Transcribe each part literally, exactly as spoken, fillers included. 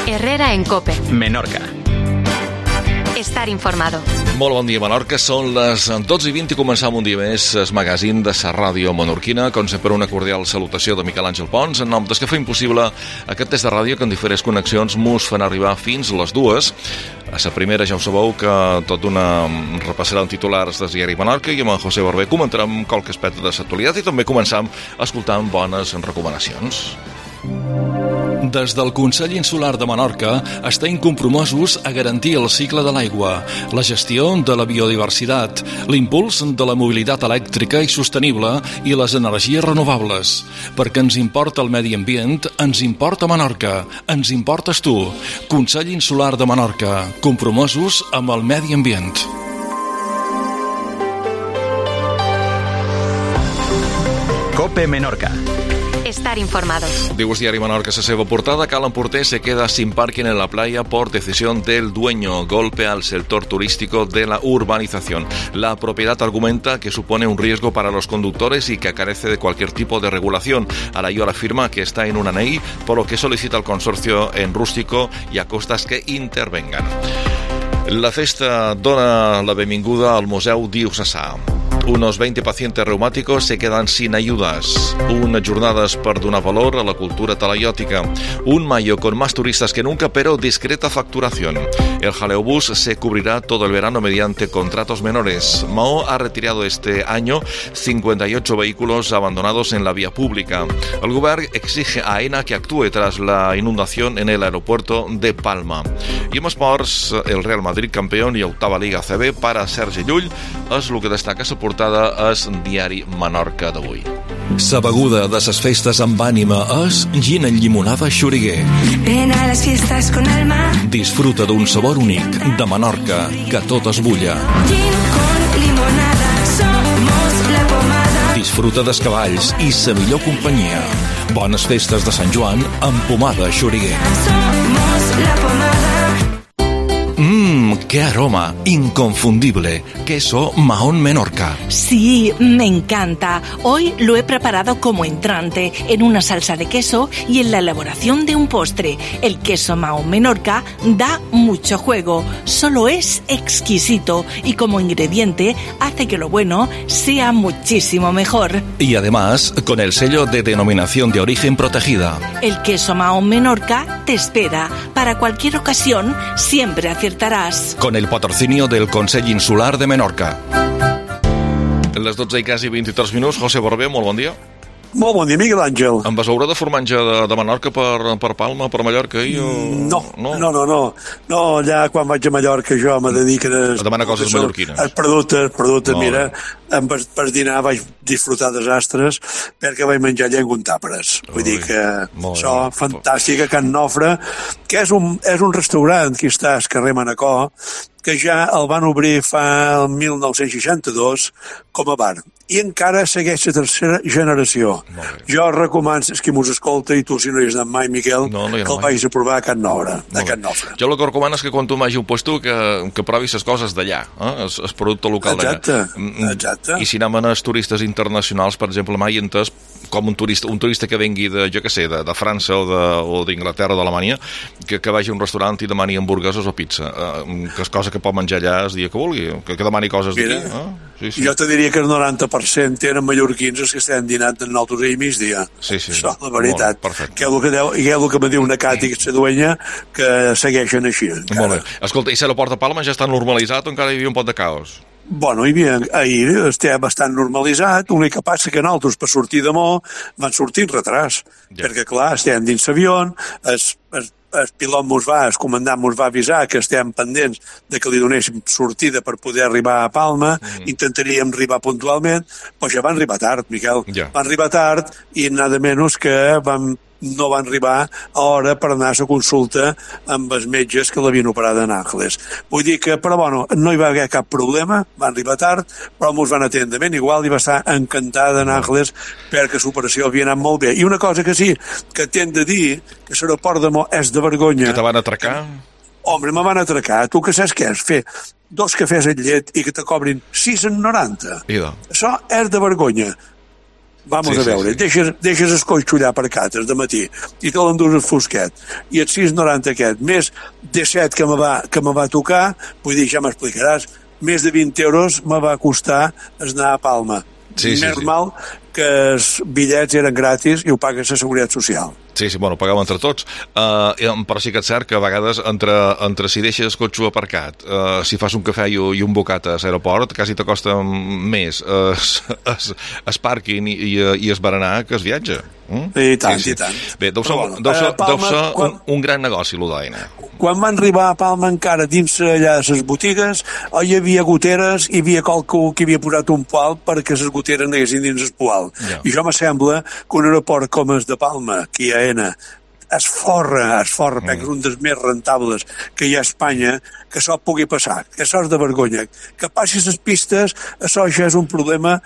Herrera en COPE. Menorca. Estar informado. Molt bon dia, Menorca. Són les dotze i vint i començam un dia més el magazín de la ràdio menorquina. Com sempre, una cordial salutació de Miquel Àngel Pons, en nom dels que fa impossible aquest test de ràdio que en diferents connexions mos fan arribar fins les dues. A la primera ja ho sabeu que tot d'una repassarà en titulars del diari Menorca i amb en José Barber comentarem qualque aspecte de l'actualitat i també començam escoltant bones recomanacions. Des del Consell Insular de Menorca estem compromesos a garantir el cicle de l'aigua, la gestió de la biodiversitat, l'impuls de la mobilitat elèctrica i sostenible i les energies renovables. Perquè ens importa el medi ambient, ens importa Menorca, ens importes tu. Consell Insular de Menorca, compromesos amb el medi ambient. COPE Menorca. Estar informado. Digo, diario Menorca, se seva portada. Calan Porter se queda sin parking en la playa por decisión del dueño. Golpe al sector turístico de la urbanización. La propiedad argumenta que supone un riesgo para los conductores y que carece de cualquier tipo de regulación. Arayola afirma que está en una N E I, por lo que solicita al consorcio en rústico y a costas que intervengan. La festa dona la benvinguda al Museu Diocesà. Unos veinte pacientes reumáticos se quedan sin ayudas. Unas jornadas para donar valor a la cultura talayótica. Un mayo con más turistas que nunca, pero discreta facturación. El Jaleobús se cubrirá todo el verano mediante contratos menores. Mao ha retirado este año cincuenta y ocho vehículos abandonados en la vía pública. El Govern exige a AENA que actúe tras la inundación en el aeropuerto de Palma. I en esports, el Real Madrid campeón i octava Liga A C B para Sergi Llull és el que destaca la portada és diari Menorca d'avui. Sa beguda de ses festes amb ànima és gin en llimonada Xuriguer. Ven a las fiestas con alma. Disfruta d'un sabor únic de Menorca que tot es bulla. Gin con limonada, somos la pomada. Disfruta dels cavalls i sa millor companyia. Bones festes de Sant Joan amb pomada Xuriguer. Somos la pomada. Mmm, qué aroma, inconfundible. Queso Mahón Menorca. Sí, me encanta. Hoy lo he preparado como entrante, en una salsa de queso y en la elaboración de un postre. El queso Mahón Menorca da mucho juego, solo es exquisito y como ingrediente hace que lo bueno sea muchísimo mejor. Y además, con el sello de denominación de origen protegida. El queso Mahón Menorca te espera. Para cualquier ocasión, siempre acertarás. Con el patrocinio del Consell Insular de Menorca. Les dotze i quasi vint-i-tres minuts. José Barber, molt bon dia. Molt bon dia, Miquel Àngel. Em vas veure de formatge de, de Menorca per, per Palma, per Mallorca? I, o... no, no, no, no, no. No, allà quan vaig a Mallorca jo me dediquen a... A demanar coses mallorquines. Els productes, productes, mira, per, per dinar vaig disfrutar desastres perquè vaig menjar llengua en tàperes. Vull dir que això, fantàstic, a Can Nofre, que és un, és un restaurant que està al carrer Manacor, que ja el van obrir fa el mil nou-cents seixanta-dos com a bar. I encara segueix la tercera generació. Jo recomano, és qui mos escolta, i tu si no hi has anat mai, Miquel, no, no que el vagis a provar a Can Nofre. A Can Nofre. Jo el que recomano és que quan tu vagi a un puesto que, que provis les coses d'allà, eh? el, el producte local d'allà. Exacte, exacte. I si anem a turistes internacionals, per exemple, mai entès com un turista, un turista que vengui de, jo què sé, de, de França o, de, o d'Inglaterra o d'Alemanya, que, que vagi a un restaurant i demani hamburgueses o pizza, eh, que és cosa que pot menjar allà el dia que vulgui, que, que demani coses d'aquí. Eh? Sí, sí. Jo te diria que el noranta per cent eren mallorquins els que estan dinant en nosaltres ahir migdia. Sí, sí. Això, la veritat. Molt, que és el que, deu, que, és el que me diu una Cati, que és la duenya, que segueixen així. Encara. Molt bé. Escolta, i l'aeroport de Palma ja està normalitzat o encara hi havia un pot de caos? Bueno, hi havia, ahir estia bastant normalitzat, l'únic que passa que nosaltres per sortir de Mo van sortir en retras, ja. Perquè clar, estem dins l'avió, el, el, el pilot mos va, el comandant mos va avisar que estem pendents de que li donéssim sortida per poder arribar a Palma, mm. intentaríem arribar puntualment, però ja van arribar tard, Miquel, ja. Van arribar tard i nada menys que van no van arribar a hora per anar a la consulta amb els metges que l'havien operat en Àngeles. Vull dir que, però bueno, no hi va haver cap problema, van arribar tard, però mos van atendre ben igual i va estar encantada en Àngeles perquè l'operació havia anat molt bé. I una cosa que sí, que t'hem de dir, que l'aeroport de Mo és de vergonya. Que te van atracar? Home, me van atracar. Tu que saps què és? Fer dos cafès amb llet i que te cobrin sis coma noranta. Idò. Això és de vergonya. vamos sí, a veure, sí, sí. deixes, deixes el cotxe allà aparcat de matí i te l'endús el fosquet i el sis noranta aquest, més disset que me va, que me va tocar, vull dir, ja m'explicaràs, més de vint euros me va costar anar a Palma. Sí, sí, normal sí. que els bitllets eren gratis i ho paga la Seguretat Social. Sí, sí, bueno, ho pagàvem entre tots, uh, però sí que és cert que a vegades entre, entre si deixes el cotxe aparcat, uh, si fas un cafè i, i un bocat a l'aeroport, quasi te costa més uh, es, es pàrquing i, i, i es berenar que es viatge. Mm? I tant, sí, sí. i tant. Bé, deu ser, bueno, deu ser, Palma, deu ser quan... un, un gran negoci, l'U D A I N. Quan van arribar a Palma encara dins allà de les botigues, hi havia goteres, hi havia qualcú que havia posat un poal perquè les goteres anessin dins el poal. Ja. I jo me sembla que un aeroport com el de Palma, que hi ha Ena, es forra, es forra, mm. perquè és un dels més rentables que hi ha a Espanya, que això pugui passar, que això és de vergonya. Que passi les pistes, això ja és un problema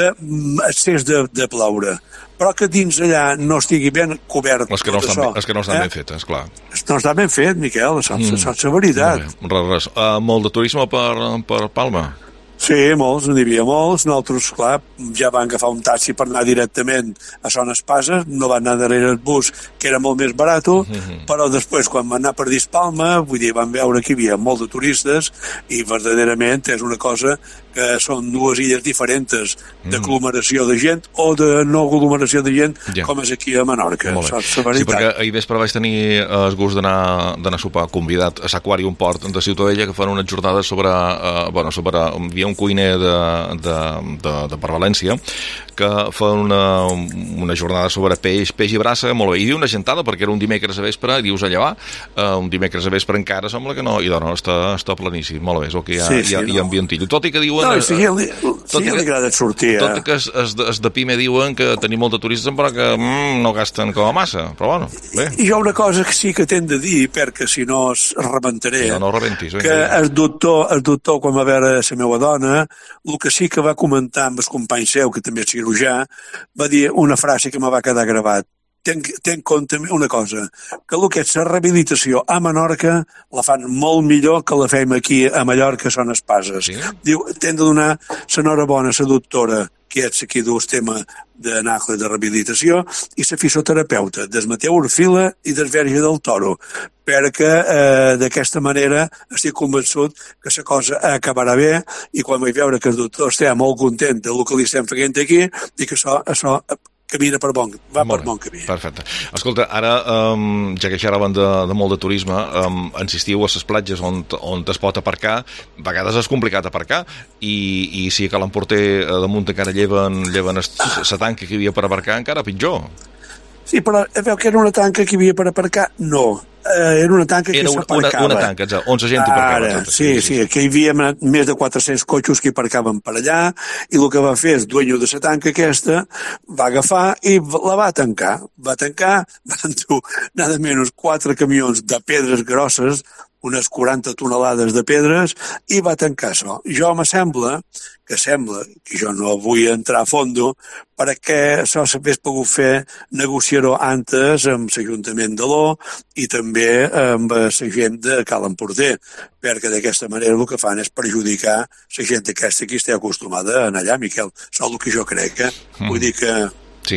d'excés de, de ploure. Però que dins allà no estigui ben cobert les que no tot estan, això. Les que no estan eh? ben fetes, clar. No està ben fet, Miquel, això, mm. això és la veritat. Molt bé, res, res. Uh, molt de turisme per, per Palma? Sí, molts, n'hi havia molts. Nosaltres, clar, ja vam agafar un taxi per anar directament a Son Espasa, no van anar darrere el bus, que era molt més barat, mm-hmm. però després, quan vam anar per Dispalma, vull dir, vam veure que hi havia molt de turistes i verdaderament és una cosa que són dues illes diferents d'aglomeració de gent o de no aglomeració de gent, ja. Com és aquí a Menorca. Sí, perquè ahir vespre vaig tenir el gust d'anar d'anar a sopar convidat a l'Aquàrium Port de Ciutadella, que fan una jornada sobre, uh, bueno, sobre hi havia un cuiner de, de, de, de per València que fan una, una jornada sobre peix, peix i brassa, molt bé. Hi havia una gentada perquè era un dimecres a vespre, i dius allà va, uh, un dimecres a vespre encara sembla que no, i no, està, està planíssim, molt bé, és el que hi ha, sí, sí, hi ha, no. hi ha ambientillo. Tot i que diuen... No, sí, li, sí, li agrada sortir. Tot i que es, es, es de Pime diuen que tenim molt de turistes, però que mm, no gasten com a massa, però bueno, bé. I hi ha una cosa que sí que t'hem de dir, perquè si no es rebentaré, no, no rebentis, que el doctor, el doctor, quan va veure la meva dona, el que sí que va comentar amb el company seu, que també és cirurgià, va dir una frase que me va quedar gravat. Ten, ten compte una cosa, que el que és la rehabilitació a Menorca la fan molt millor que la fem aquí a Mallorca, Son Espases. Sí? Diu, t'hem de donar l'enhorabona a la doctora, que és aquí del tema de Nacle de rehabilitació, i la fisioterapeuta, del Mateu Orfila i del Verge del Toro, perquè eh, d'aquesta manera estic convençut que la cosa acabarà bé i quan vaig veure que el doctor està molt content del que li estem fent aquí i que això, això camina per bon, va molt per bon camí. Perfecte. Escolta, ara, um, ja que xerraven de, de molt de turisme, um, insistiu a les platges on, on es pot aparcar, a vegades és complicat aparcar, i, i si a Cal Emporter damunt encara lleven, lleven la tanca que hi havia per aparcar, encara pitjor. Sí, però veu que era una tanca que hi havia per aparcar? No. Eh, era una tanca que s'aparcava. Una, una tanca, exacte, on la gent hi aparcava. Ara, sí, sí, sí, que hi havia més de quatre-cents cotxos que hi aparcaven per allà, i el que va fer el dueño de la tanca aquesta va agafar i la va tancar. Va tancar, van dur nada menys quatre camions de pedres grosses, unes quaranta tonelades de pedres, i va tancar això. Jo me sembla, que sembla, que jo no vull entrar a fondo, perquè això s'hagués pogut fer negociar-ho antes amb l'Ajuntament de l'O i també amb la gent de Cal Emporter, perquè d'aquesta manera el que fan és perjudicar la gent aquesta que està acostumada a anar allà, Miquel. Això és el que jo crec, eh? Mm. Vull dir que... Sí,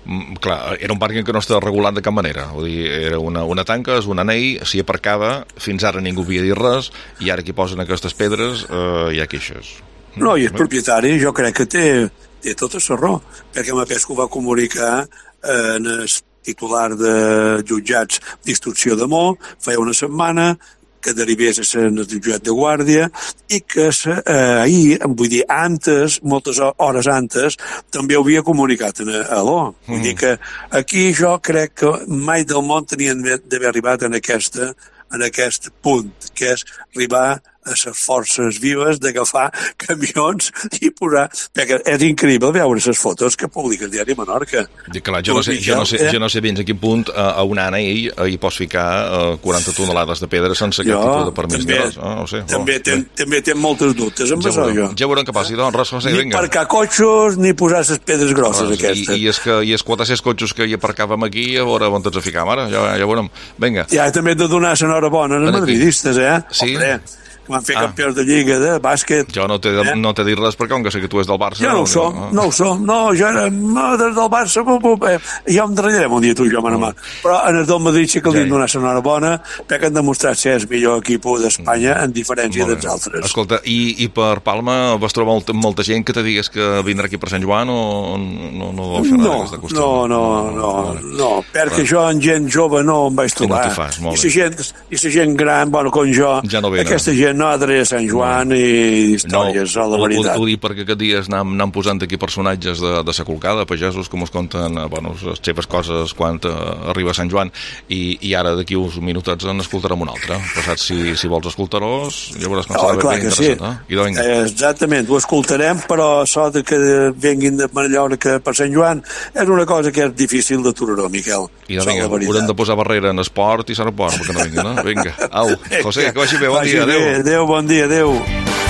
clar, era un pàrquing que no estava regulat de cap manera. Vull dir, era una, una tanca, és un anell, s'hi aparcava, fins ara ningú havia dit res, i ara que posen aquestes pedres eh, hi ha queixes. No, i el propietari jo crec que té, té tota la raó, perquè m'apès que ho va comunicar eh, en el titular de jutjats d'instrucció de Mo, feia una setmana, que derivés a ser el jutjat de guàrdia i que eh, ahir, vull dir, antes, moltes hores antes, també ho havia comunicat a, a l'O. Vull mm. dir que aquí jo crec que mai del món tenien d'haver arribat en, aquesta, en aquest punt, que és arribar a les forces vives d'agafar camions i posar... Perquè és increïble veure les fotos que publica el diari Menorca. Clar, jo, no sé, jo, no sé, jo no sé fins a quin punt a, a un anell hi pots ficar uh, quaranta tonelades de pedra sense cap tipus de permís. També, oh, no sé, també, oh, ten, també té moltes dubtes amb ja això, jo. Ja veurem què passi, doncs, res, José, ni vinga. Ni aparcar cotxos, ni posar les pedres grosses res, aquestes. I, i és que i els quatre-cents cotxos que hi aparcàvem aquí, a veure on tots a ficar, ara, ja, ja veurem. Vinga. Ja, també he de donar l'enhorabona als madridistes, eh? Sí? Hombre, que van fer ah. campions de Lliga de bàsquet. Jo no t'he eh? no t'he dit res perquè com que sé que tu és del Barça. Jo no ho som, no, no ho som. No, jo era no, des del Barça, bu, bu, eh, ja em darrerem un dia tu i jo, no. Però en el del Madrid sí que li hem donat l'enhorabona perquè han demostrat ser el millor equip d'Espanya en diferència dels altres. Escolta, i, i per Palma vas trobar molta, molta gent que te digués que vindrà aquí per Sant Joan o no, no vau fer no, no, no, no, no, perquè jo en gent jove no em vaig trobar. No fas, I la gent, i la gent gran, bueno, com jo, ja no venen. Aquesta gent no adreça a Sant Joan no. i històries, no, la veritat. Ho, ho dic perquè aquest dies anem, anem posant aquí personatges de, de sa colcada, pagesos, com es conten, bueno, les seves coses quan arriba a Sant Joan, i, i ara d'aquí uns minutets en escoltarem un altre. Passat, si, si vols escoltar-los, ja veuràs com serà ben interessant. Sí. Eh? I exactament, ho escoltarem, però això de que venguin de Mallorca per Sant Joan és una cosa que és difícil d'aturar-ho, Miquel. I de vinga, haurem de posar barrera en esport i serà port, perquè no vinga, no? Vinga, au, José, que vagi bé, bon dia, adéu. Adéu, bon dia, adéu.